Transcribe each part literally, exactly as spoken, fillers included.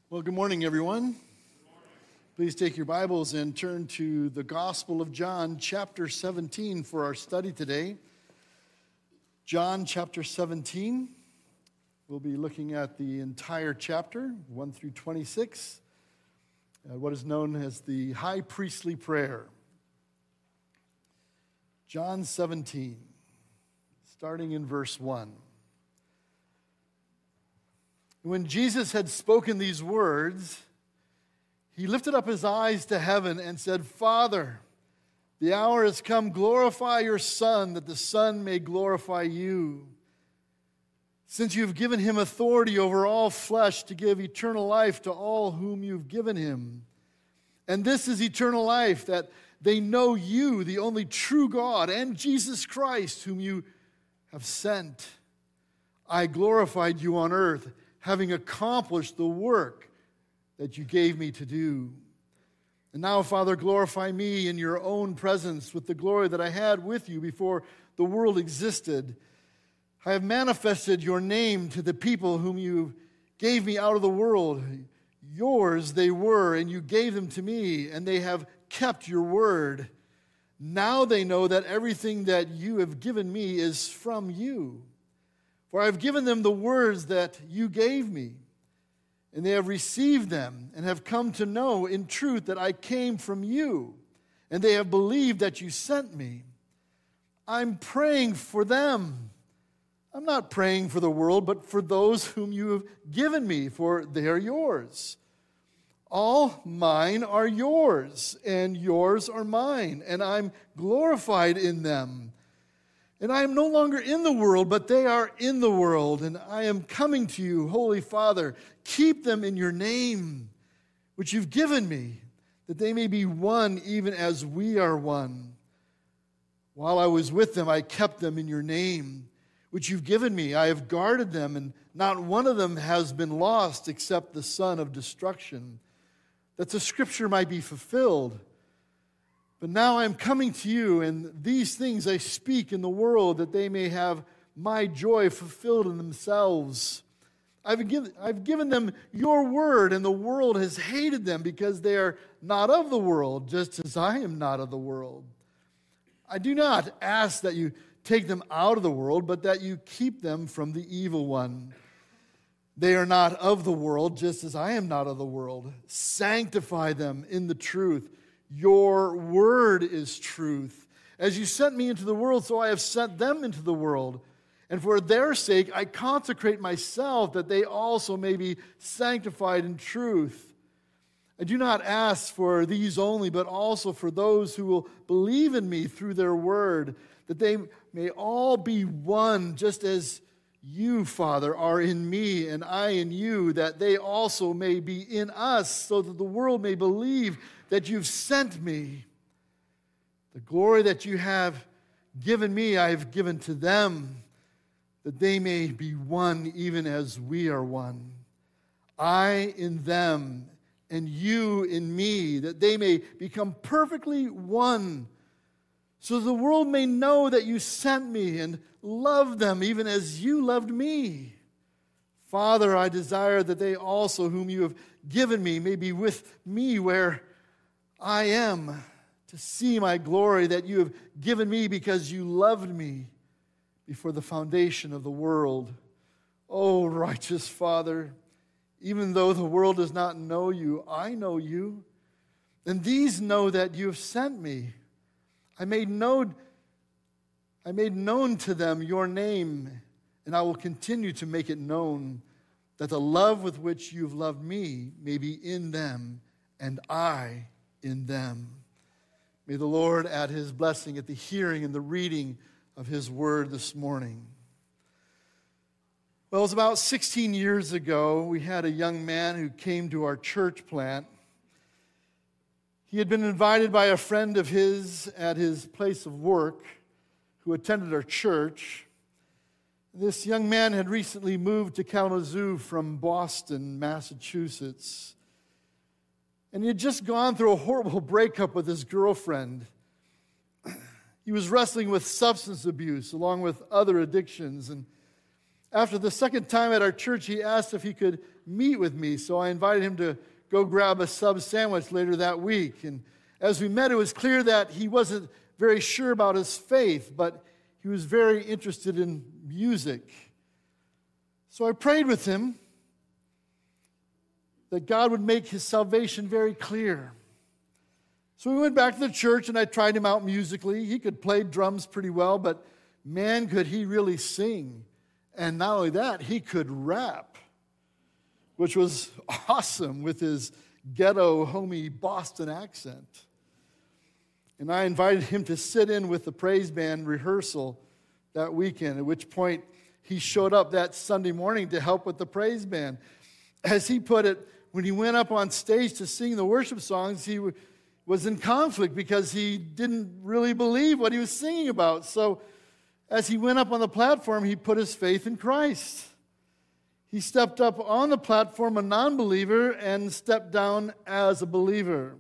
Well, good morning, everyone. Please take your Bibles and turn to the Gospel of John, chapter seventeen, for our study today. John, chapter seventeen. We'll be looking at the entire chapter, one through twenty-six, uh, what is known as the High Priestly Prayer. John seventeen, starting in verse one. When Jesus had spoken these words, he lifted up his eyes to heaven and said, "Father, the hour has come. Glorify your Son, that the Son may glorify you. Since you've given him authority over all flesh to give eternal life to all whom you've given him. And this is eternal life, that they know you, the only true God, and Jesus Christ, whom you have sent. I glorified you on earth, having accomplished the work that you gave me to do. And now, Father, glorify me in your own presence with the glory that I had with you before the world existed. I have manifested your name to the people whom you gave me out of the world. Yours they were, and you gave them to me, and they have kept your word. Now they know that everything that you have given me is from you. For I have given them the words that you gave me, and they have received them and have come to know in truth that I came from you, and they have believed that you sent me. I'm praying for them. I'm not praying for the world, but for those whom you have given me, for they are yours. All mine are yours, and yours are mine, and I'm glorified in them. And I am no longer in the world, but they are in the world. And I am coming to you, Holy Father. Keep them in your name, which you've given me, that they may be one even as we are one. While I was with them, I kept them in your name, which you've given me. I have guarded them, and not one of them has been lost except the son of destruction, that the scripture might be fulfilled. But now I am coming to you, and these things I speak in the world, that they may have my joy fulfilled in themselves. I've given, I've given them your word, and the world has hated them because they are not of the world, just as I am not of the world. I do not ask that you take them out of the world, but that you keep them from the evil one. They are not of the world, just as I am not of the world. Sanctify them in the truth. Your word is truth. As you sent me into the world, so I have sent them into the world. And for their sake, I consecrate myself, that they also may be sanctified in truth. I do not ask for these only, but also for those who will believe in me through their word, that they may all be one, just as you, Father, are in me and I in you, that they also may be in us, so that the world may believe that you've sent me. The glory that you have given me, I have given to them, that they may be one even as we are one. I in them, and you in me, that they may become perfectly one, so the world may know that you sent me and love them even as you loved me. Father, I desire that they also, whom you have given me, may be with me where I am, to see my glory that you have given me because you loved me before the foundation of the world. Oh, righteous Father, even though the world does not know you, I know you, and these know that you have sent me. I made known, I made known to them your name, and I will continue to make it known, that the love with which you've loved me may be in them, and I in them. May the Lord add his blessing at the hearing and the reading of his word this morning. Well, it was about sixteen years ago, we had a young man who came to our church plant. He had been invited by a friend of his at his place of work who attended our church. This young man had recently moved to Kalamazoo from Boston, Massachusetts. And he had just gone through a horrible breakup with his girlfriend. He was wrestling with substance abuse along with other addictions. And after the second time at our church, he asked if he could meet with me. So I invited him to go grab a sub sandwich later that week. And as we met, it was clear that he wasn't very sure about his faith, but he was very interested in music. So I prayed with him that God would make his salvation very clear. So we went back to the church, and I tried him out musically. He could play drums pretty well, but man, could he really sing. And not only that, he could rap, which was awesome with his ghetto, homey Boston accent. And I invited him to sit in with the praise band rehearsal that weekend, at which point he showed up that Sunday morning to help with the praise band. As he put it, when he went up on stage to sing the worship songs, he was in conflict because he didn't really believe what he was singing about. So as he went up on the platform, he put his faith in Christ. He stepped up on the platform a non-believer and stepped down as a believer.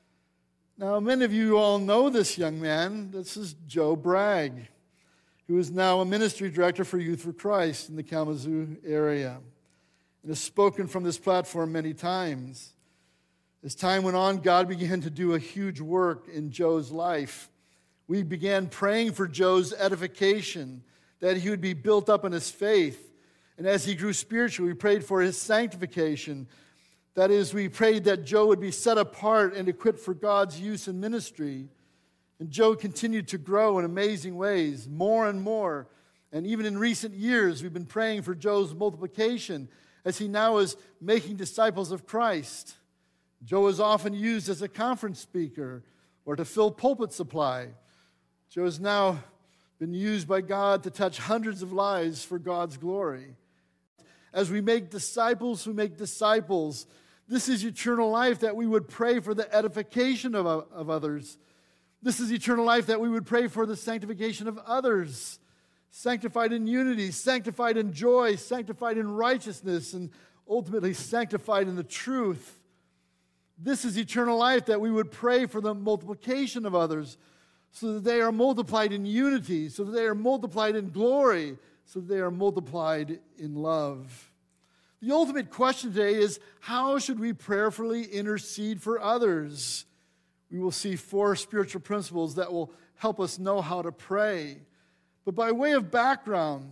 Now, many of you all know this young man. This is Joe Bragg, who is now a ministry director for Youth for Christ in the Kalamazoo area and has spoken from this platform many times. As time went on, God began to do a huge work in Joe's life. We began praying for Joe's edification, that he would be built up in his faith. And as he grew spiritually, we prayed for his sanctification. That is, we prayed that Joe would be set apart and equipped for God's use in ministry. And Joe continued to grow in amazing ways, more and more. And even in recent years, we've been praying for Joe's multiplication as he now is making disciples of Christ. Joe is often used as a conference speaker or to fill pulpit supply. Joe has now been used by God to touch hundreds of lives for God's glory. As we make disciples who make disciples, this is eternal life, that we would pray for the edification of, of others. This is eternal life, that we would pray for the sanctification of others, sanctified in unity, sanctified in joy, sanctified in righteousness, and ultimately sanctified in the truth. This is eternal life, that we would pray for the multiplication of others so that they are multiplied in unity, so that they are multiplied in glory, so that they are multiplied in love. The ultimate question today is, how should we prayerfully intercede for others? We will see four spiritual principles that will help us know how to pray. But by way of background,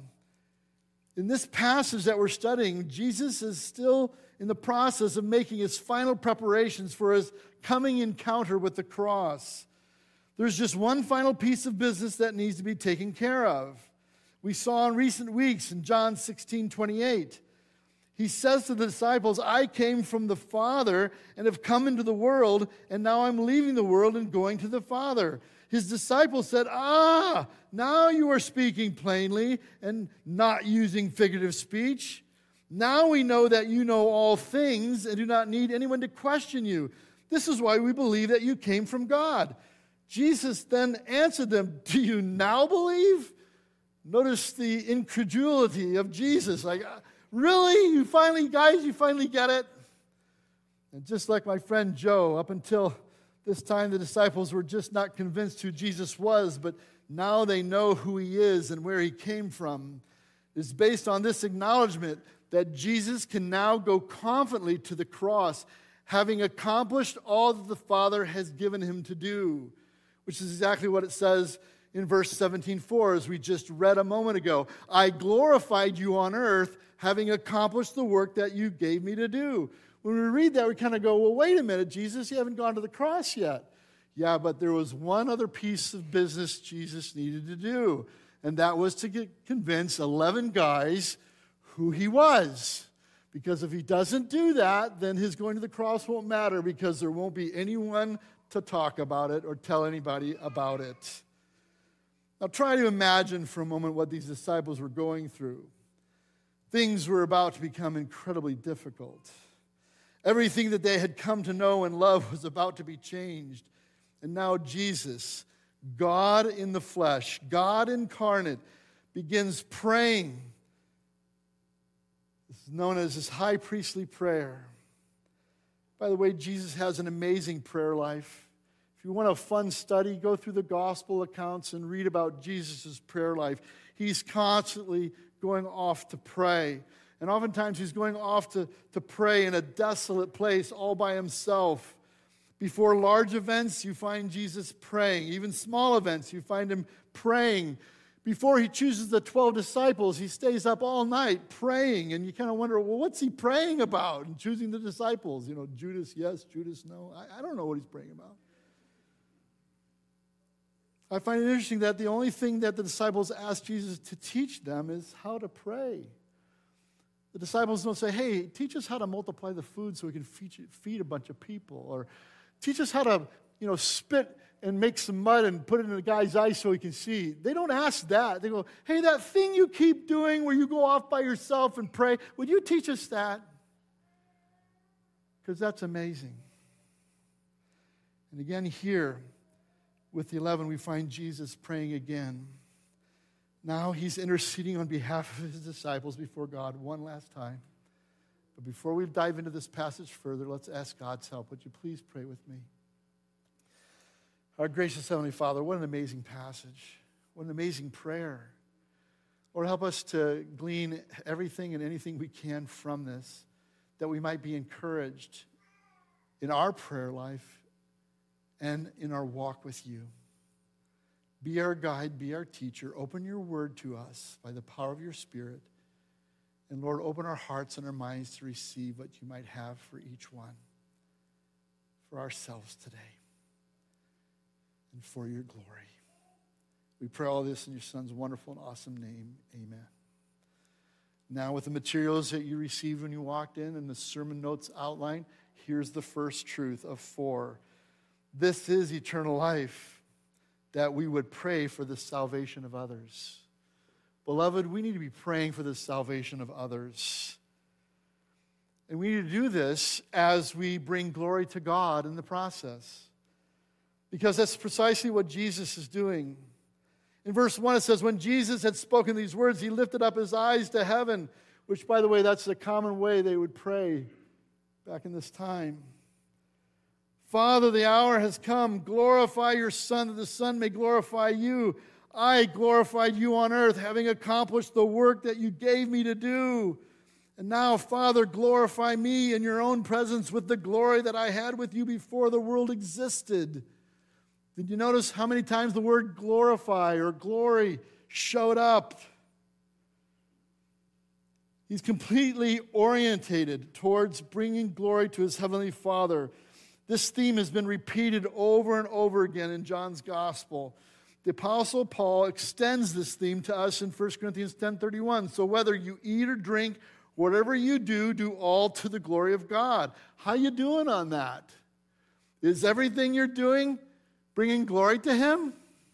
in this passage that we're studying, Jesus is still in the process of making his final preparations for his coming encounter with the cross. There's just one final piece of business that needs to be taken care of. We saw in recent weeks in John sixteen twenty-eight, he says to the disciples, I came from the Father and have come into the world, and now I'm leaving the world and going to the Father. His disciples said, ah, now you are speaking plainly and not using figurative speech. Now we know that you know all things and do not need anyone to question you. This is why we believe that you came from God. Jesus then answered them, do you now believe? Notice the incredulity of Jesus. Like, really? You finally, guys, you finally get it? And just like my friend Joe, up until this time, the disciples were just not convinced who Jesus was, but now they know who he is and where he came from. It's based on this acknowledgement that Jesus can now go confidently to the cross, having accomplished all that the Father has given him to do, which is exactly what it says in verse seventeen four, as we just read a moment ago. I glorified you on earth, having accomplished the work that you gave me to do. When we read that, we kind of go, well, wait a minute, Jesus, you haven't gone to the cross yet. Yeah, but there was one other piece of business Jesus needed to do, and that was to get, convince eleven guys who he was. Because if he doesn't do that, then his going to the cross won't matter, because there won't be anyone to talk about it or tell anybody about it. Now try to imagine for a moment what these disciples were going through. Things were about to become incredibly difficult. Everything that they had come to know and love was about to be changed. And now Jesus, God in the flesh, God incarnate, begins praying. This is known as his high priestly prayer. By the way, Jesus has an amazing prayer life. If you want a fun study, go through the gospel accounts and read about Jesus' prayer life. He's constantly going off to pray. And oftentimes he's going off to, to pray in a desolate place all by himself. Before large events, you find Jesus praying. Even small events, you find him praying. Before he chooses the twelve disciples, he stays up all night praying. And you kind of wonder, well, what's he praying about in choosing the disciples? You know, Judas yes, Judas no. I, I don't know what he's praying about. I find it interesting that the only thing that the disciples ask Jesus to teach them is how to pray. The disciples don't say, hey, teach us how to multiply the food so we can feed, feed a bunch of people. Or teach us how to, you know, spit and make some mud and put it in a guy's eyes so he can see. They don't ask that. They go, hey, that thing you keep doing where you go off by yourself and pray, would you teach us that? Because that's amazing. And again here, with the eleven, we find Jesus praying again. Now he's interceding on behalf of his disciples before God one last time. But before we dive into this passage further, let's ask God's help. Would you please pray with me? Our gracious Heavenly Father, what an amazing passage. What an amazing prayer. Lord, help us to glean everything and anything we can from this, that we might be encouraged in our prayer life and in our walk with you. Be our guide, be our teacher. Open your word to us by the power of your Spirit. And Lord, open our hearts and our minds to receive what you might have for each one, for ourselves today, and for your glory. We pray all this in your Son's wonderful and awesome name. Amen. Now, with the materials that you received when you walked in and the sermon notes outline, here's the first truth of four. This is eternal life, that we would pray for the salvation of others. Beloved, we need to be praying for the salvation of others. And we need to do this as we bring glory to God in the process. Because that's precisely what Jesus is doing. In verse one, it says, when Jesus had spoken these words, he lifted up his eyes to heaven, which, by the way, that's the common way they would pray back in this time. Father, the hour has come. Glorify your Son, that the Son may glorify you. I glorified you on earth, having accomplished the work that you gave me to do. And now, Father, glorify me in your own presence with the glory that I had with you before the world existed. Did you notice how many times the word glorify or glory showed up? He's completely orientated towards bringing glory to his heavenly Father. This theme has been repeated over and over again in John's gospel. The Apostle Paul extends this theme to us in First Corinthians ten thirty-one. So whether you eat or drink, whatever you do, do all to the glory of God. How you doing on that? Is everything you're doing bringing glory to him?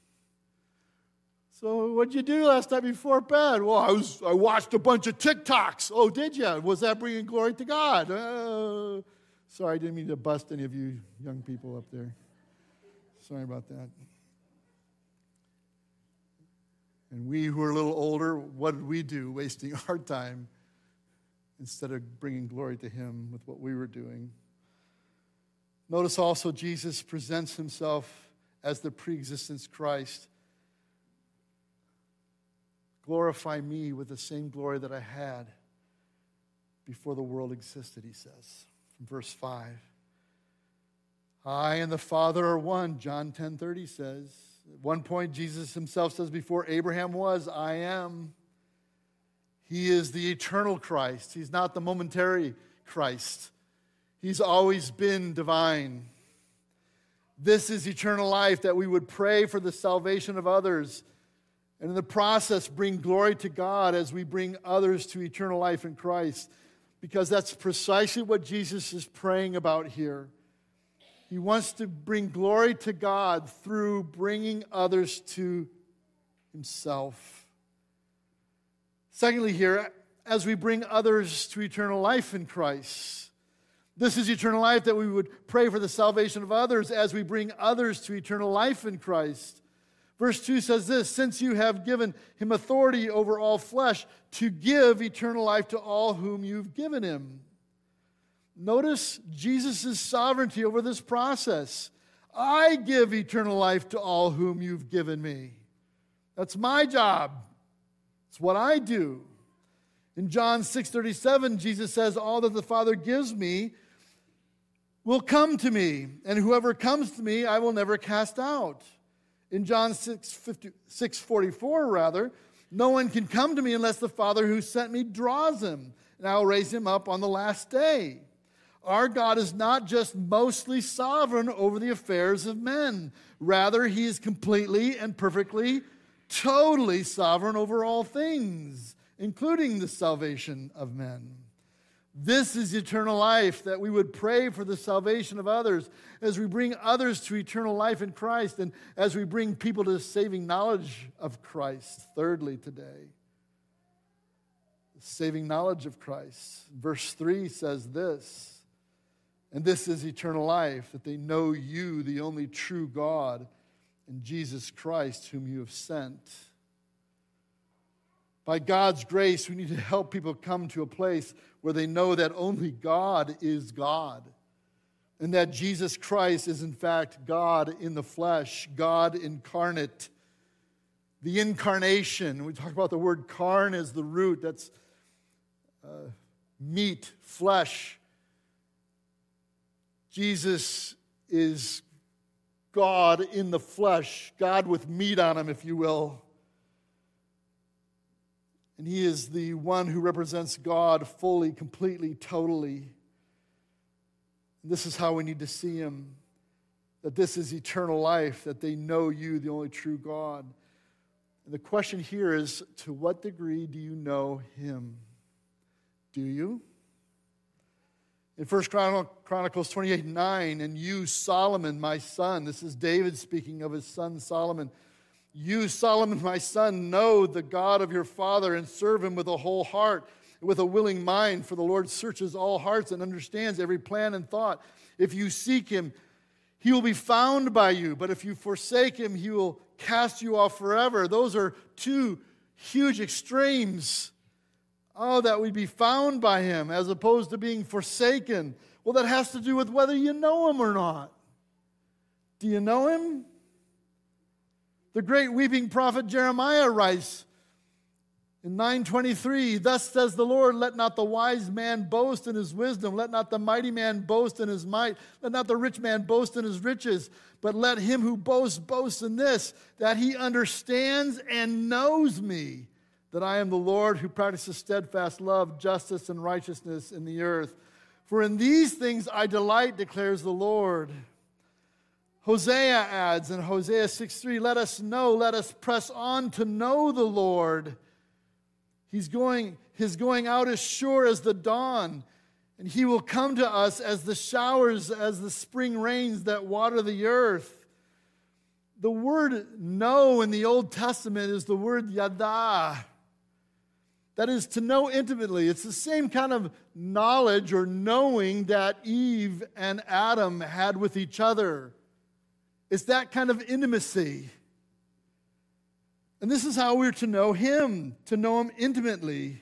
So what'd you do last night before bed? Well, I was I watched a bunch of TikToks. Oh, did you? Was that bringing glory to God? Uh, sorry, I didn't mean to bust any of you young people up there. Sorry about that. And we who are a little older, what did we do wasting our time instead of bringing glory to him with what we were doing? Notice also Jesus presents himself as the pre-existence Christ. Glorify me with the same glory that I had before the world existed, he says, from verse five. I and the Father are one, John ten thirty says. At one point, Jesus himself says, before Abraham was, I am. He is the eternal Christ. He's not the momentary Christ. He's always been divine. This is eternal life, that we would pray for the salvation of others, and in the process bring glory to God as we bring others to eternal life in Christ. Because that's precisely what Jesus is praying about here. He wants to bring glory to God through bringing others to himself. Secondly here, as we bring others to eternal life in Christ. This is eternal life, that we would pray for the salvation of others as we bring others to eternal life in Christ. Verse two says this, since you have given him authority over all flesh to give eternal life to all whom you've given him. Notice Jesus' sovereignty over this process. I give eternal life to all whom you've given me. That's my job. It's what I do. In John six thirty-seven, Jesus says, all that the Father gives me will come to me, and whoever comes to me I will never cast out. In John six forty-four, rather, no one can come to me unless the Father who sent me draws him, and I will raise him up on the last day. Our God is not just mostly sovereign over the affairs of men. Rather, he is completely and perfectly, totally sovereign over all things, including the salvation of men. This is eternal life, that we would pray for the salvation of others as we bring others to eternal life in Christ and as we bring people to the saving knowledge of Christ. Thirdly, today, the saving knowledge of Christ. Verse three says this, and this is eternal life, that they know you, the only true God, and Jesus Christ, whom you have sent. By God's grace, we need to help people come to a place where they know that only God is God, and that Jesus Christ is in fact God in the flesh, God incarnate. The incarnation, we talk about the word carn as the root, that's uh, meat, flesh. Jesus is God in the flesh, God with meat on him, if you will. And he is the one who represents God fully, completely, totally. And this is how we need to see him, that this is eternal life, that they know you, the only true God. And the question here is, to what degree do you know him? Do you? In First Chronicles twenty-eight nine, and you, Solomon, my son, this is David speaking of his son Solomon, you, Solomon, my son, know the God of your father and serve him with a whole heart, with a willing mind, for the Lord searches all hearts and understands every plan and thought. If you seek him, he will be found by you, but if you forsake him, he will cast you off forever. Those are two huge extremes. Oh, that we be found by him as opposed to being forsaken. Well, that has to do with whether you know him or not. Do you know him? The great weeping prophet Jeremiah writes in nine twenty-three, thus says the Lord, let not the wise man boast in his wisdom, let not the mighty man boast in his might, let not the rich man boast in his riches, but let him who boasts boast in this, that he understands and knows me, that I am the Lord who practices steadfast love, justice, and righteousness in the earth. For in these things I delight, declares the Lord. Hosea adds in Hosea six three, let us know, let us press on to know the Lord. He's going, his going out is sure as the dawn, and he will come to us as the showers, as the spring rains that water the earth. The word know in the Old Testament is the word yada. That is to know intimately. It's the same kind of knowledge or knowing that Eve and Adam had with each other. It's that kind of intimacy. And this is how we're to know him, to know him intimately.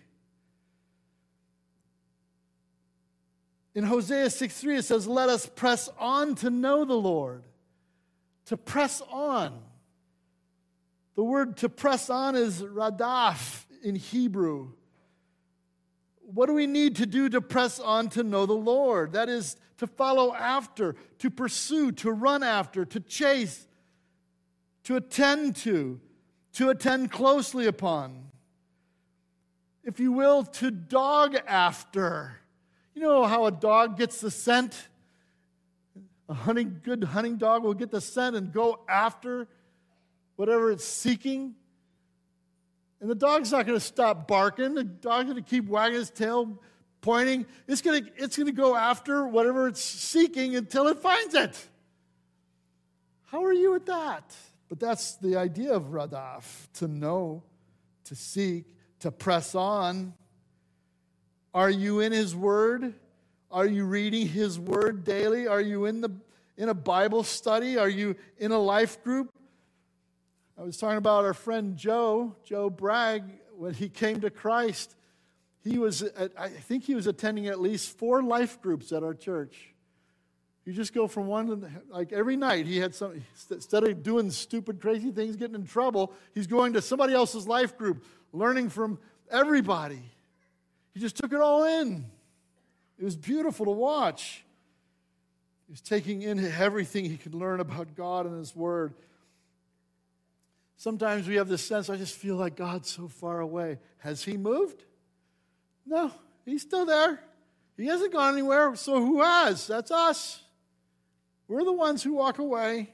In Hosea six three, it says, let us press on to know the Lord. To press on. The word to press on is radaf in Hebrew. What do we need to do to press on to know the Lord? That is to follow after, to pursue, to run after, to chase, to attend to, to attend closely upon. If you will, to dog after. You know how a dog gets the scent? A hunting, good hunting dog will get the scent and go after whatever it's seeking. And the dog's not going to stop barking. The dog's going to keep wagging his tail, pointing. It's going to, it's going to go after whatever it's seeking until it finds it. How are you at that? But that's the idea of radaf, to know, to seek, to press on. Are you in his word? Are you reading his word daily? Are you in the in a Bible study? Are you in a life group? I was talking about our friend Joe, Joe Bragg, when he came to Christ. He was, I think he was attending at least four life groups at our church. You just go from one, to, like every night he had some, instead of doing stupid, crazy things, getting in trouble, he's going to somebody else's life group, learning from everybody. He just took it all in. It was beautiful to watch. He was taking in everything he could learn about God and His Word. Sometimes we have this sense, I just feel like God's so far away. Has He moved? No, He's still there. He hasn't gone anywhere, so who has? That's us. We're the ones who walk away.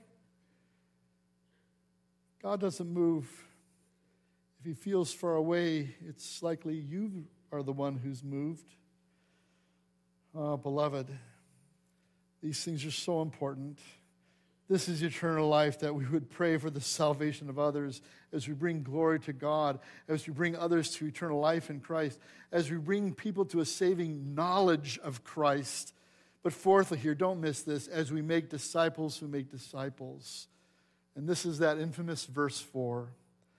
God doesn't move. If He feels far away, it's likely you are the one who's moved. Oh, beloved, these things are so important. This is eternal life, that we would pray for the salvation of others as we bring glory to God, as we bring others to eternal life in Christ, as we bring people to a saving knowledge of Christ. But fourthly here, don't miss this, as we make disciples who make disciples. And this is that infamous verse four.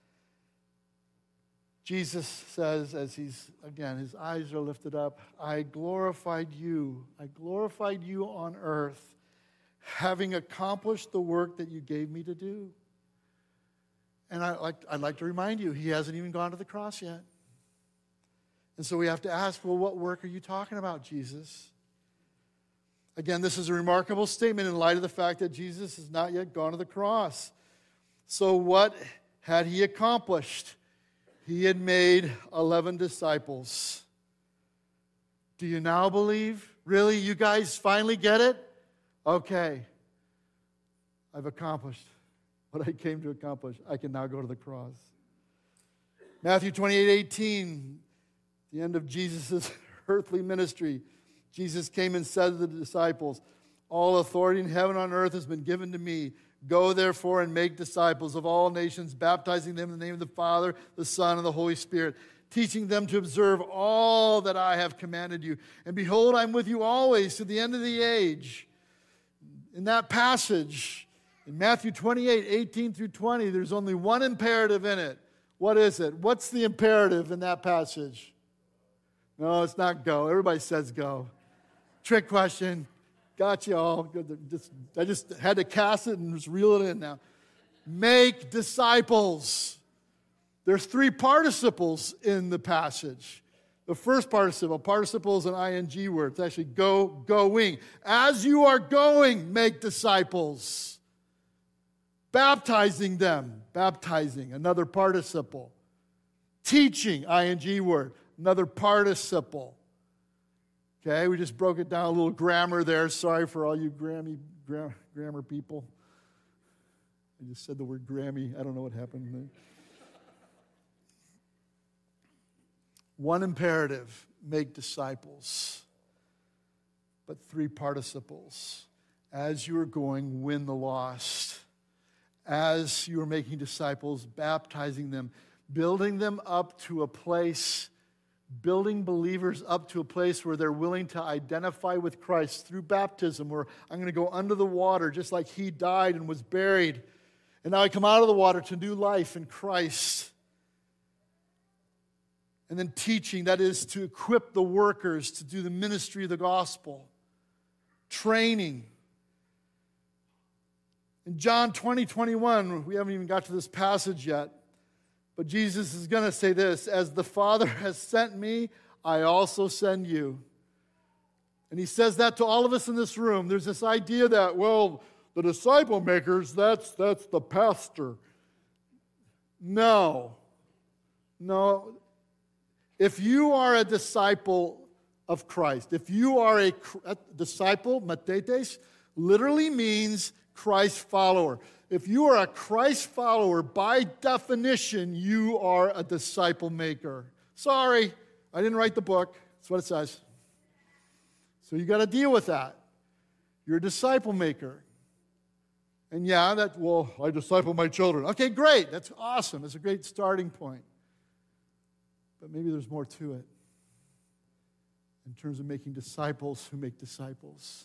Jesus says, as he's, again, his eyes are lifted up, I glorified you. I glorified you on earth, having accomplished the work that you gave me to do. And I like, I'd like to remind you, He hasn't even gone to the cross yet. And so we have to ask, well, what work are you talking about, Jesus? Again, this is a remarkable statement in light of the fact that Jesus has not yet gone to the cross. So what had He accomplished? He had made eleven disciples. Do you now believe? Really? You guys finally get it? Okay. I've accomplished what I came to accomplish. I can now go to the cross. Matthew twenty-eight eighteen, the end of Jesus' earthly ministry. Jesus came and said to the disciples, all authority in heaven and on earth has been given to me. Go therefore and make disciples of all nations, baptizing them in the name of the Father, the Son, and the Holy Spirit, teaching them to observe all that I have commanded you. And behold, I'm with you always to the end of the age. In that passage, in Matthew twenty-eight, eighteen through twenty, there's only one imperative in it. What is it? What's the imperative in that passage? No, it's not go. Everybody says go. Trick question. Got you all. Just, I just had to cast it and just reel it in now. Make disciples. There's three participles in the passage. The first participle, participle is an ing word. It's actually go, going. As you are going, make disciples. Baptizing them. Baptizing, another participle. Teaching, ing word, another participle. Okay, we just broke it down a little grammar there. Sorry for all you Grammy, gra- grammar people. I just said the word Grammy. I don't know what happened there. One imperative, make disciples. But three participles. As you are going, win the lost. As you are making disciples, baptizing them, building them up to a place, building believers up to a place where they're willing to identify with Christ through baptism, where I'm going to go under the water just like He died and was buried. And now I come out of the water to new life in Christ. And then teaching, that is to equip the workers to do the ministry of the gospel. Training. In John twenty, twenty-one, we haven't even got to this passage yet, but Jesus is going to say this, as the Father has sent me, I also send you. And He says that to all of us in this room. There's this idea that, well, the disciple makers, that's, that's the pastor. No. No. If you are a disciple of Christ, if you are a, a disciple, matetes, literally means Christ follower. If you are a Christ follower, by definition, you are a disciple maker. Sorry, I didn't write the book. That's what it says. So you got to deal with that. You're a disciple maker. And yeah, that, well, I disciple my children. Okay, great. That's awesome. That's a great starting point. But maybe there's more to it in terms of making disciples who make disciples.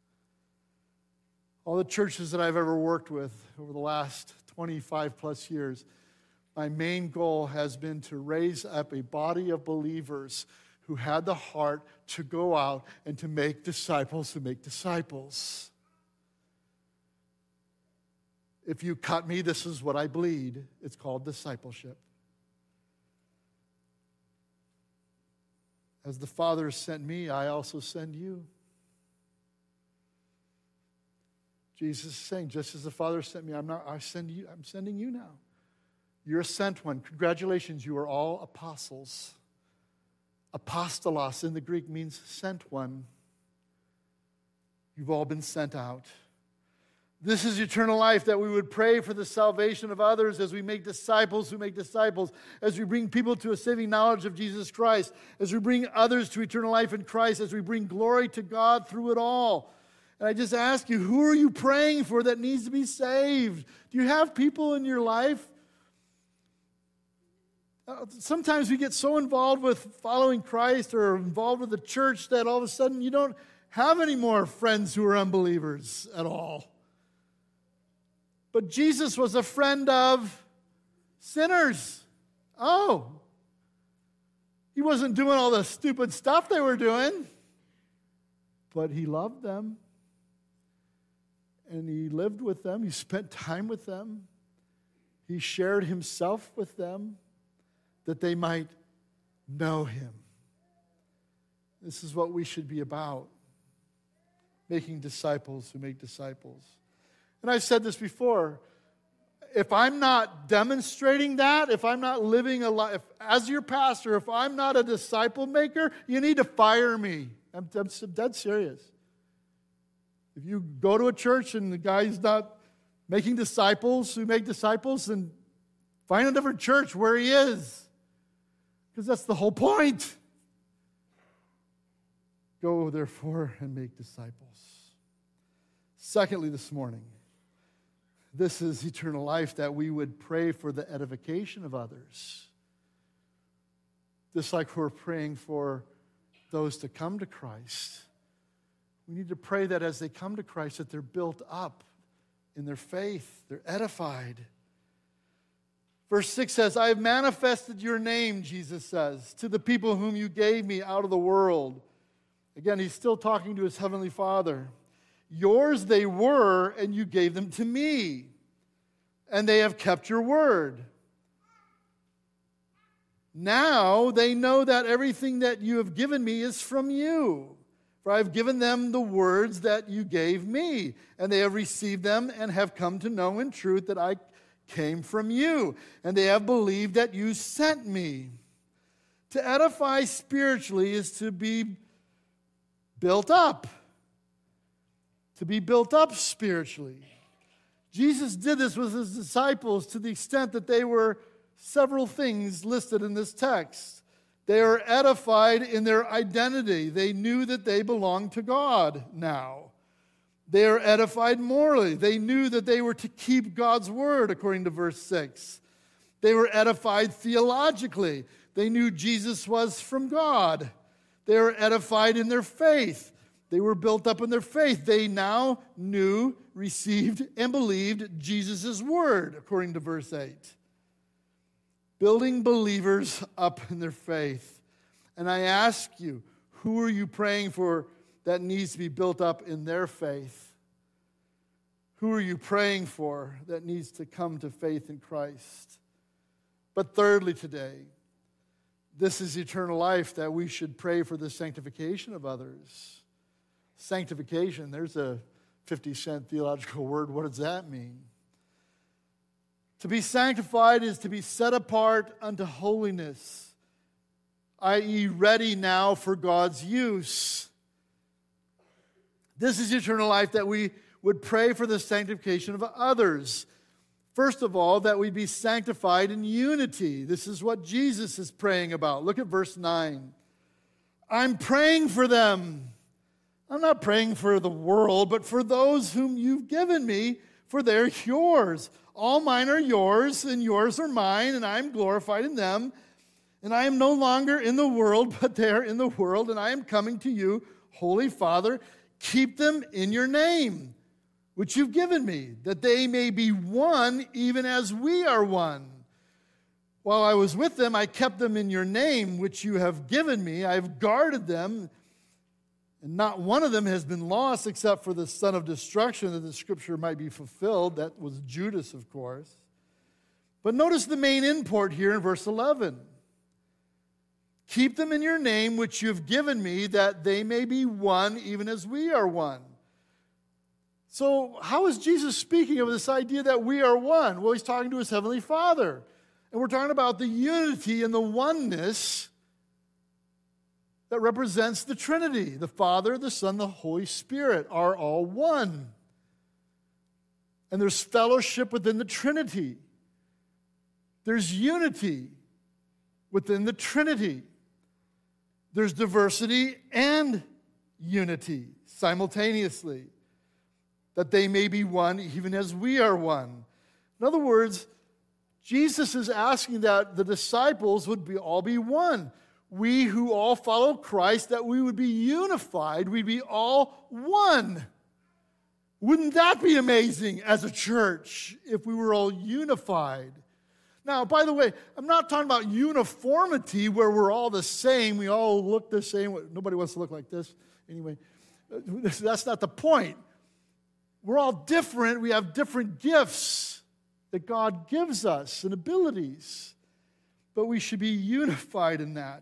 All the churches that I've ever worked with over the last twenty-five plus years, my main goal has been to raise up a body of believers who had the heart to go out and to make disciples who make disciples. If you cut me, this is what I bleed. It's called discipleship. As the Father sent me, I also send you. Jesus is saying, just as the Father sent me, I'm not, I send you, I'm sending you now. You're a sent one. Congratulations, you are all apostles. Apostolos in the Greek means sent one. You've all been sent out. This is eternal life, that we would pray for the salvation of others as we make disciples who make disciples, as we bring people to a saving knowledge of Jesus Christ, as we bring others to eternal life in Christ, as we bring glory to God through it all. And I just ask you, who are you praying for that needs to be saved? Do you have people in your life? Uh, sometimes we get so involved with following Christ or involved with the church that all of a sudden you don't have any more friends who are unbelievers at all. But Jesus was a friend of sinners. Oh, he wasn't doing all the stupid stuff they were doing, but he loved them. And he lived with them. He spent time with them. He shared himself with them that they might know him. This is what we should be about, making disciples who make disciples. And I've said this before. If I'm not demonstrating that, if I'm not living a life, as your pastor, if I'm not a disciple maker, you need to fire me. I'm, I'm dead serious. If you go to a church and the guy's not making disciples who make disciples, then find a different church where he is. Because that's the whole point. Go, therefore, and make disciples. Secondly, this morning, this is eternal life, that we would pray for the edification of others. Just like we're praying for those to come to Christ. We need to pray that as they come to Christ, that they're built up in their faith. They're edified. Verse six says, I have manifested your name, Jesus says, to the people whom you gave me out of the world. Again, he's still talking to his heavenly Father. Yours they were, and you gave them to me, and they have kept your word. Now they know that everything that you have given me is from you. For I have given them the words that you gave me, and they have received them and have come to know in truth that I came from you, and they have believed that you sent me. To edify spiritually is to be built up. To be built up spiritually. Jesus did this with his disciples to the extent that they were several things listed in this text. They are edified in their identity. They knew that they belonged to God now. They are edified morally. They knew that they were to keep God's word, according to verse six. They were edified theologically. They knew Jesus was from God. They were edified in their faith. They were built up in their faith. They now knew, received, and believed Jesus' word, according to verse eight. Building believers up in their faith. And I ask you, who are you praying for that needs to be built up in their faith? Who are you praying for that needs to come to faith in Christ? But thirdly today, this is eternal life, that we should pray for the sanctification of others. Sanctification, there's a fifty cent theological word. What does that mean? To be sanctified is to be set apart unto holiness, that is ready now for God's use. This is eternal life, that we would pray for the sanctification of others. First of all, that we be sanctified in unity. This is what Jesus is praying about. Look at verse nine. I'm praying for them. I'm not praying for the world, but for those whom you've given me, for they're yours. All mine are yours, and yours are mine, and I am glorified in them. And I am no longer in the world, but they are in the world, and I am coming to you, Holy Father. Keep them in your name, which you've given me, that they may be one, even as we are one. While I was with them, I kept them in your name, which you have given me. I have guarded them, and not one of them has been lost except for the son of destruction, that the scripture might be fulfilled. That was Judas, of course. But notice the main import here in verse eleven. Keep them in your name, which you have given me, that they may be one, even as we are one. So how is Jesus speaking of this idea that we are one? Well, he's talking to his heavenly Father. And we're talking about the unity and the oneness that represents the Trinity. The Father, the Son, the Holy Spirit are all one. And there's fellowship within the Trinity. There's unity within the Trinity. There's diversity and unity simultaneously, that they may be one even as we are one. In other words, Jesus is asking that the disciples would be, all be one. We who all follow Christ, that we would be unified, we'd be all one. Wouldn't that be amazing as a church if we were all unified? Now, by the way, I'm not talking about uniformity where we're all the same, we all look the same. Nobody wants to look like this. Anyway, that's not the point. We're all different. We have different gifts that God gives us and abilities. But we should be unified in that.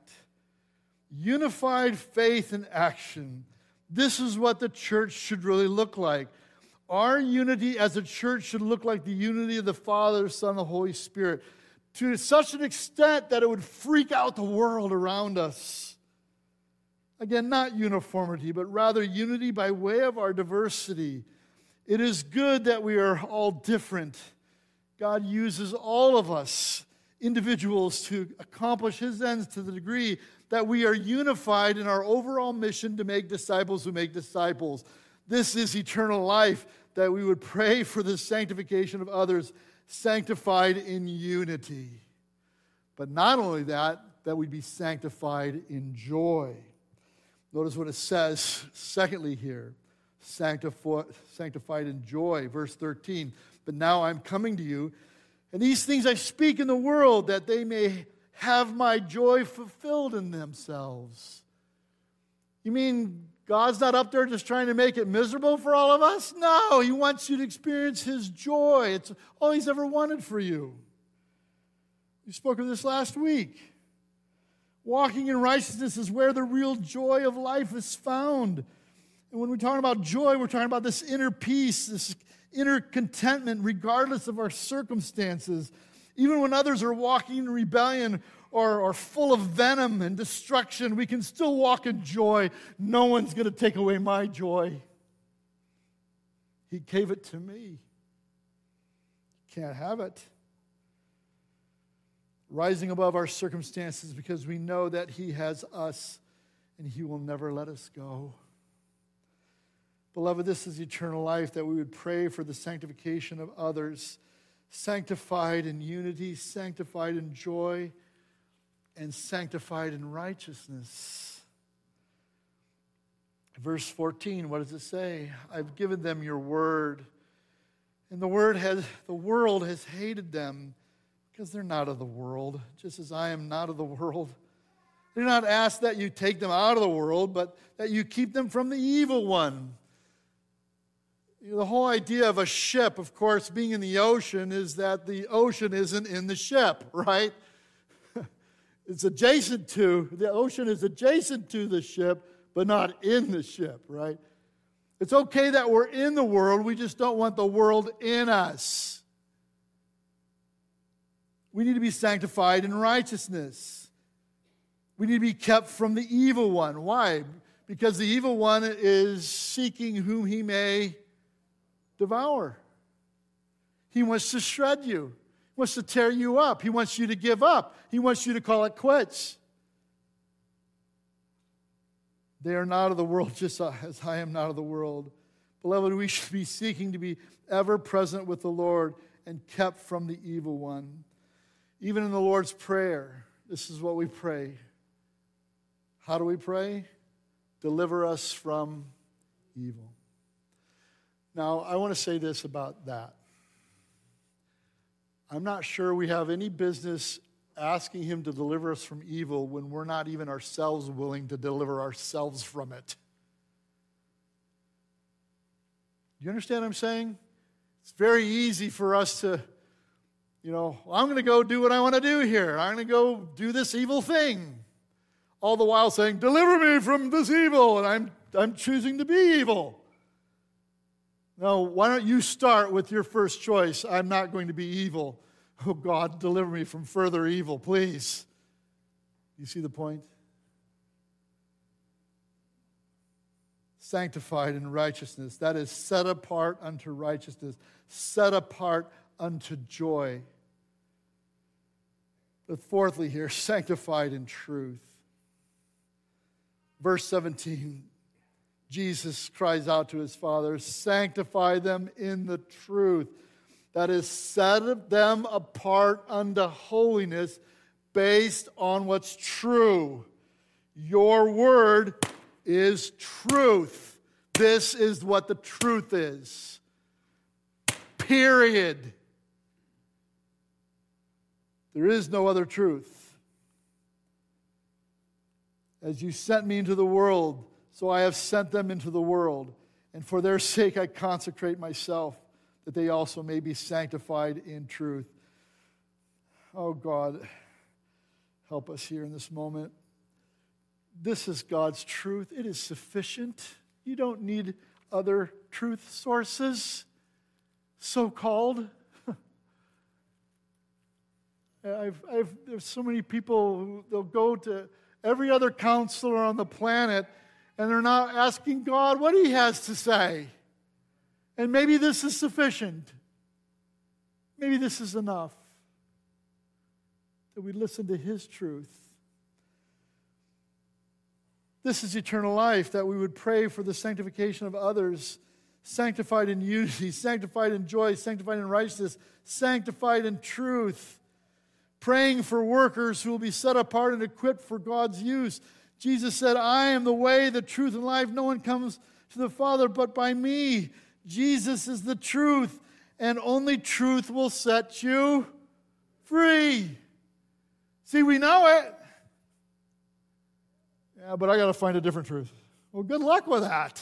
Unified faith and action. This is what the church should really look like. Our unity as a church should look like the unity of the Father, Son, and the Holy Spirit, to such an extent that it would freak out the world around us. Again, not uniformity, but rather unity by way of our diversity. It is good that we are all different. God uses all of us, individuals, to accomplish his ends to the degree that we are unified in our overall mission to make disciples who make disciples. This is eternal life, that we would pray for the sanctification of others, sanctified in unity. But not only that, that we'd be sanctified in joy. Notice what it says, secondly here, sanctified in joy. Verse thirteen, but now I'm coming to you, and these things I speak in the world, that they may have my joy fulfilled in themselves. You mean God's not up there just trying to make it miserable for all of us? No, he wants you to experience his joy. It's all he's ever wanted for you. We spoke of this last week. Walking in righteousness is where the real joy of life is found. And when we're talking about joy, we're talking about this inner peace, this inner contentment, regardless of our circumstances. Even when others are walking in rebellion or, or full of venom and destruction, we can still walk in joy. No one's going to take away my joy. He gave it to me. Can't have it. Rising above our circumstances because we know that he has us and he will never let us go. Beloved, this is eternal life, that we would pray for the sanctification of others, sanctified in unity, sanctified in joy, and sanctified in righteousness. Verse fourteen, what does it say? I've given them your word, and the word has the world has hated them because they're not of the world, just as I am not of the world. I do not ask that you take them out of the world, but that you keep them from the evil one. You know, the whole idea of a ship, of course, being in the ocean is that the ocean isn't in the ship, right? It's adjacent to, the ocean is adjacent to the ship, but not in the ship, right? It's okay that we're in the world, we just don't want the world in us. We need to be sanctified in righteousness. We need to be kept from the evil one. Why? Because the evil one is seeking whom he may devour. He wants to shred you. He wants to tear you up. He wants you to give up. He wants you to call it quits. They are not of the world, just as I am not of the world. Beloved, we should be seeking to be ever present with the Lord and kept from the evil one. Even in the Lord's Prayer, this is what we pray. How do we pray? Deliver us from evil. Now, I want to say this about that. I'm not sure we have any business asking him to deliver us from evil when we're not even ourselves willing to deliver ourselves from it. Do you understand what I'm saying? It's very easy for us to, you know, well, I'm going to go do what I want to do here. I'm going to go do this evil thing. all the while saying, deliver me from this evil, and I'm, I'm choosing to be evil. No, why don't you start with your first choice? I'm not going to be evil. Oh, God, deliver me from further evil, please. You see the point? Sanctified in righteousness, that is set apart unto righteousness, set apart unto joy. But fourthly here, sanctified in truth. Verse seventeen, Jesus cries out to his Father, sanctify them in the truth. That is, set them apart unto holiness based on what's true. Your word is truth. This is what the truth is. Period. There is no other truth. As you sent me into the world, so I have sent them into the world. And for their sake I consecrate myself, that they also may be sanctified in truth. Oh God, help us here in this moment. This is God's truth. It is sufficient. You don't need other truth sources, so-called. I've, I've, there's so many people who they'll go to every other counselor on the planet, and they're not asking God what he has to say. And maybe this is sufficient. Maybe this is enough. That we listen to his truth. This is eternal life, that we would pray for the sanctification of others, sanctified in unity, sanctified in joy, sanctified in righteousness, sanctified in truth. Praying for workers who will be set apart and equipped for God's use. Jesus said, I am the way, the truth, and life. No one comes to the Father but by me. Jesus is the truth, and only truth will set you free. See, we know it. Yeah, but I got to find a different truth. Well, good luck with that.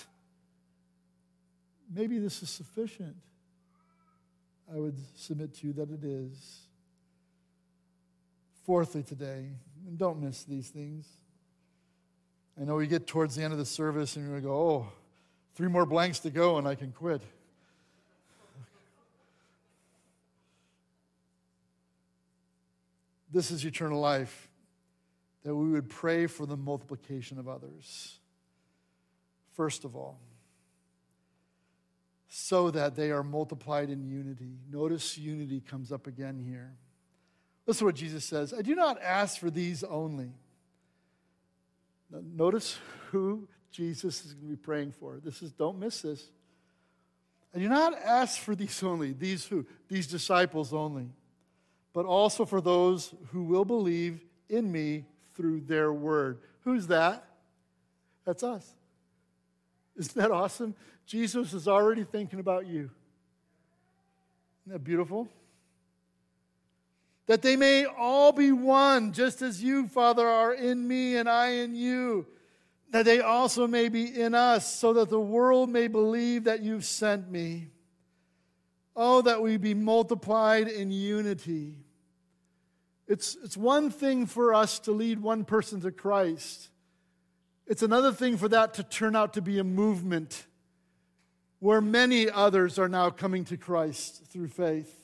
Maybe this is sufficient. I would submit to you that it is. Fourthly today, and don't miss these things. I know we get towards the end of the service and we go, oh, three more blanks to go and I can quit. This is eternal life, that we would pray for the multiplication of others. First of all, so that they are multiplied in unity. Notice unity comes up again here. Listen to what Jesus says. I do not ask for these only. Now, notice who Jesus is going to be praying for. This is, don't miss this. I do not ask for these only. These who? These disciples only. But also for those who will believe in me through their word. Who's that? That's us. Isn't that awesome? Jesus is already thinking about you. Isn't that beautiful? That they may all be one, just as you, Father, are in me and I in you. That they also may be in us, so that the world may believe that you've sent me. Oh, that we be multiplied in unity. It's, it's one thing for us to lead one person to Christ. It's another thing for that to turn out to be a movement where many others are now coming to Christ through faith.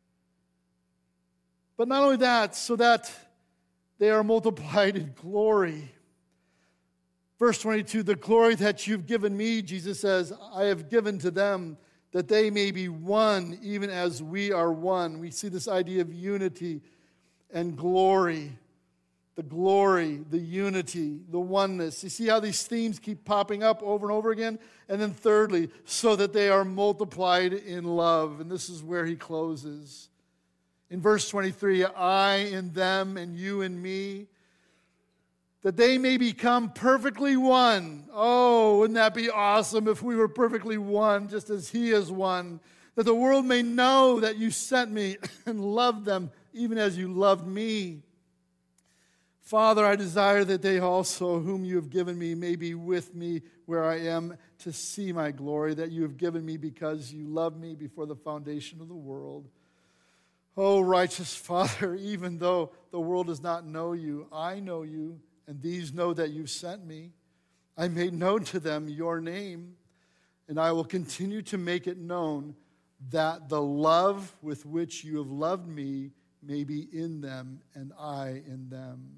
But not only that, so that they are multiplied in glory. Verse twenty-two, the glory that you've given me, Jesus says, I have given to them, that they may be one, even as we are one. We see this idea of unity and glory. The glory, the unity, the oneness. You see how these themes keep popping up over and over again? And then thirdly, so that they are multiplied in love. And this is where he closes. In verse twenty-three, I in them and you in me, that they may become perfectly one. Oh, wouldn't that be awesome if we were perfectly one, just as he is one? That the world may know that you sent me and loved them, even as you loved me. Father, I desire that they also, whom you have given me, may be with me where I am, to see my glory that you have given me because you loved me before the foundation of the world. Oh, righteous Father, even though the world does not know you, I know you, and these know that you've sent me. I made known to them your name, and I will continue to make it known, that the love with which you have loved me may be in them and I in them.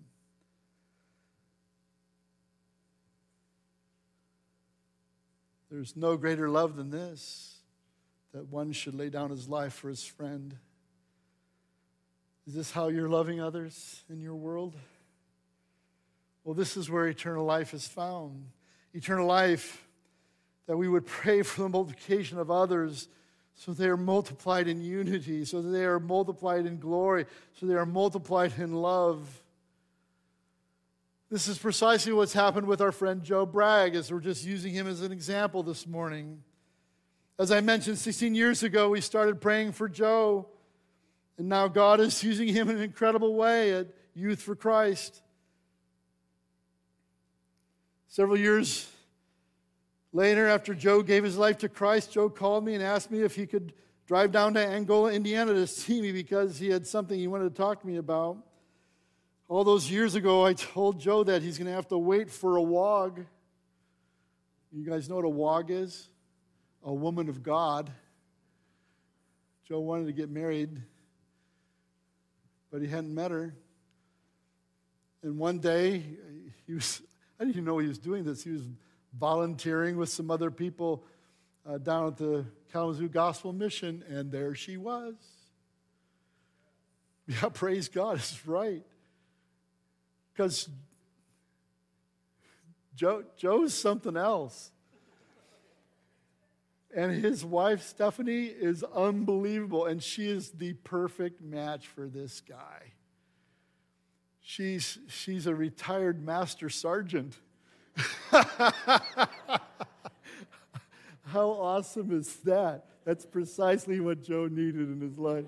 There's no greater love than this, that one should lay down his life for his friend. Is this how you're loving others in your world? Well, this is where eternal life is found. Eternal life, that we would pray for the multiplication of others, so they are multiplied in unity, so they are multiplied in glory, so they are multiplied in love. This is precisely what's happened with our friend Joe Bragg, as we're just using him as an example this morning. As I mentioned, sixteen years ago, we started praying for Joe, and now God is using him in an incredible way at Youth for Christ. Several years later, after Joe gave his life to Christ, Joe called me and asked me if he could drive down to Angola, Indiana to see me because he had something he wanted to talk to me about. All those years ago, I told Joe that he's going to have to wait for a W O G. You guys know what a W O G is? A woman of God. Joe wanted to get married, but he hadn't met her. And one day, he was, I didn't even know he was doing this. He was volunteering with some other people uh, down at the Kalamazoo Gospel Mission, and there she was. Yeah, praise God, it's right. Because Joe, Joe's something else. And his wife, Stephanie, is unbelievable, and she is the perfect match for this guy. She's, she's a retired master sergeant. How awesome is that? That's precisely what Joe needed in his life.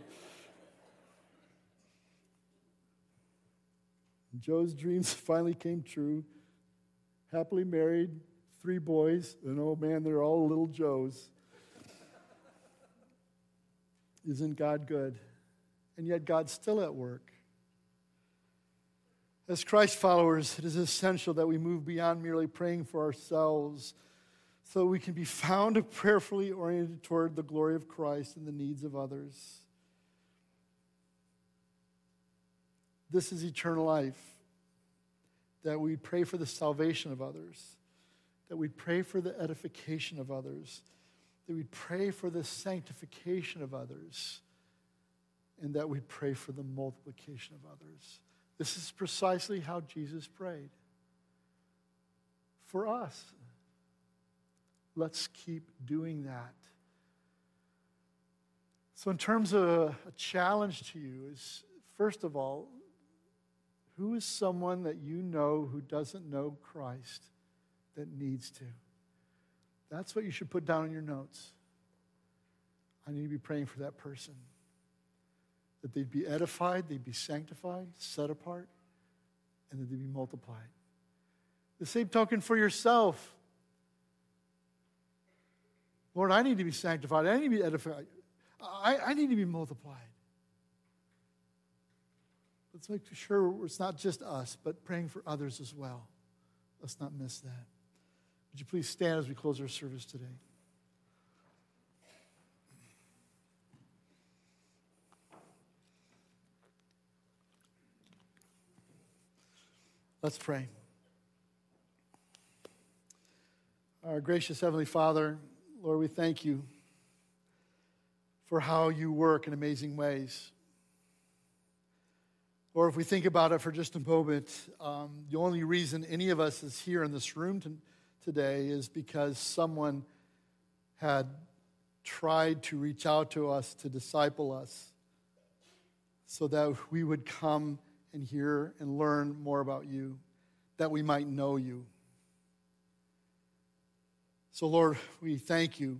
Joe's dreams finally came true. Happily married, three boys, and oh man, they're all little Joes. Isn't God good? And yet God's still at work. As Christ followers, it is essential that we move beyond merely praying for ourselves so we can be found prayerfully oriented toward the glory of Christ and the needs of others. This is eternal life, that we pray for the salvation of others, that we pray for the edification of others, that we pray for the sanctification of others, and that we pray for the multiplication of others. This is precisely how Jesus prayed. For us, let's keep doing that. So in terms of a, a challenge to you is, first of all, who is someone that you know who doesn't know Christ that needs to? That's what you should put down in your notes. I need to be praying for that person. That they'd be edified, they'd be sanctified, set apart, and that they'd be multiplied. The same token for yourself. Lord, I need to be sanctified. I need to be edified. I, I need to be multiplied. Let's make sure it's not just us, but praying for others as well. Let's not miss that. Would you please stand as we close our service today? Let's pray. Our gracious Heavenly Father, Lord, we thank you for how you work in amazing ways. Or if we think about it for just a moment, um, the only reason any of us is here in this room to, today is because someone had tried to reach out to us to disciple us so that we would come and hear and learn more about you, that we might know you. So, Lord, we thank you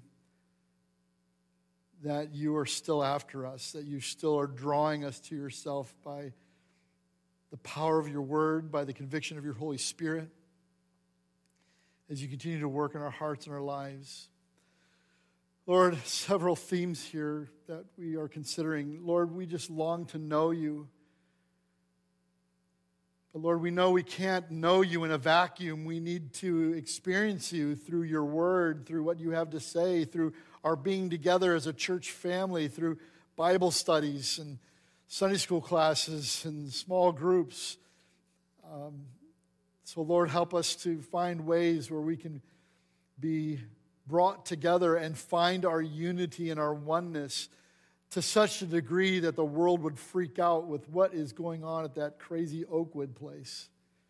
that you are still after us, that you still are drawing us to yourself by the power of your word, by the conviction of your Holy Spirit, as you continue to work in our hearts and our lives. Lord, several themes here that we are considering. Lord, we just long to know you. But Lord, we know we can't know you in a vacuum. We need to experience you through your word, through what you have to say, through our being together as a church family, through Bible studies and Sunday school classes and small groups. Um, so Lord, help us to find ways where we can be brought together and find our unity and our oneness to such a degree that the world would freak out with what is going on at that crazy Oakwood place.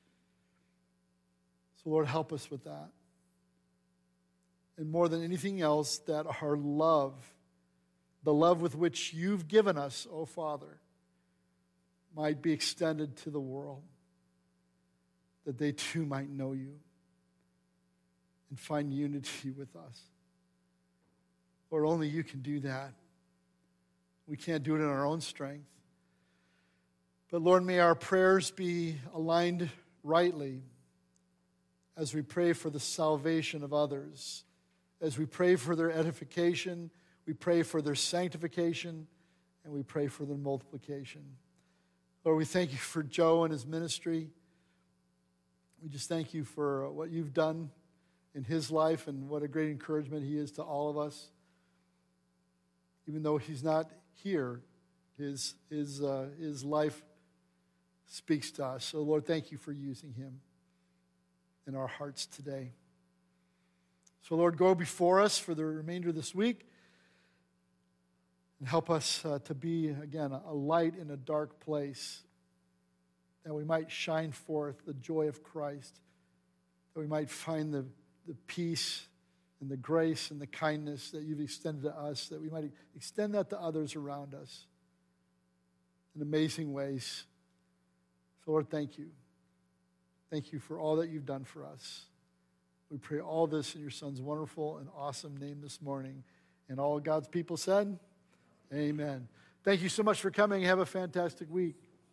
So Lord, help us with that. And more than anything else, that our love, the love with which you've given us, O Father, might be extended to the world, that they too might know you and find unity with us. Lord, only you can do that. We can't do it in our own strength. But Lord, may our prayers be aligned rightly as we pray for the salvation of others, as we pray for their edification, we pray for their sanctification, and we pray for their multiplication. Lord, we thank you for Joe and his ministry. We just thank you for what you've done in his life and what a great encouragement he is to all of us. Even though he's not here, his, his, uh, his life speaks to us. So, Lord, thank you for using him in our hearts today. So, Lord, go before us for the remainder of this week and help us uh, to be, again, a light in a dark place, that we might shine forth the joy of Christ, that we might find the, the peace and the grace and the kindness that you've extended to us, that we might extend that to others around us in amazing ways. So, Lord, thank you. Thank you for all that you've done for us. We pray all this in your Son's wonderful and awesome name this morning. And all God's people said, amen. Thank you so much for coming. Have a fantastic week.